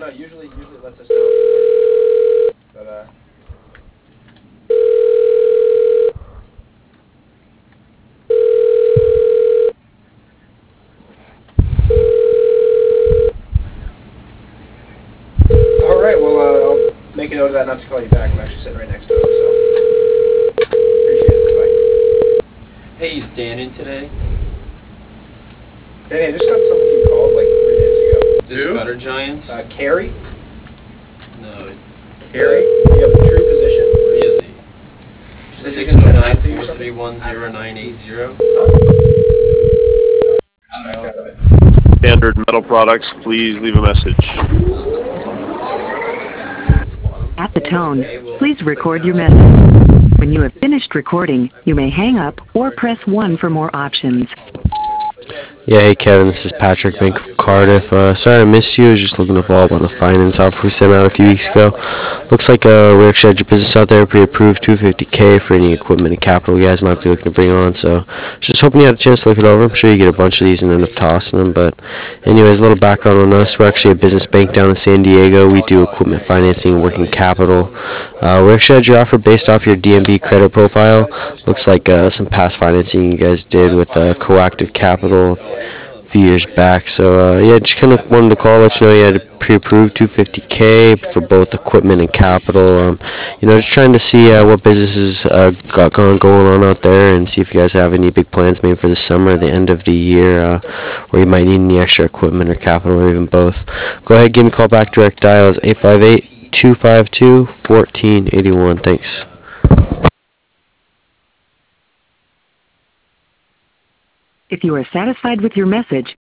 Usually it lets us know. But all right. Well, I'll make a note of that not to call you back. I'm actually sitting right next to him, so appreciate it. Bye. Hey, is Dan in today? Danny, I just got somebody you called like 3 days ago. Is this Gutter Giants? Carrie? No. Carrie? Do you have a true position? Where is he? Is he gonna come out to you or 609-431-0980. Standard Metal Products, please leave a message. At the tone, please record your message. When you have finished recording, you may hang up or press 1 for more options. Yeah, hey Kevin, this is Patrick Bank from Cardiff. Sorry I missed you. I was just looking to follow up on the finance offer we sent out a few weeks ago. Looks like we actually had your business out there pre-approved $250K for any equipment and capital you guys might be looking to bring on. So just hoping you had a chance to look it over. I'm sure you get a bunch of these and end up tossing them. But anyways, a little background on us. We're actually a business bank down in San Diego. We do equipment financing and working capital. We actually had your offer based off your DMB credit profile. Looks like some past financing you guys did with Coactive Capital a few years back. So yeah, just kind of wanted to call, let you know you had a pre-approved $250K for both equipment and capital. Just trying to see what businesses got going on out there, and see if you guys have any big plans maybe for the summer, the end of the year, where you might need any extra equipment or capital, or even both. Go ahead, give me a call back. Direct dial is 858-252-1481. Thanks. If you are satisfied with your message,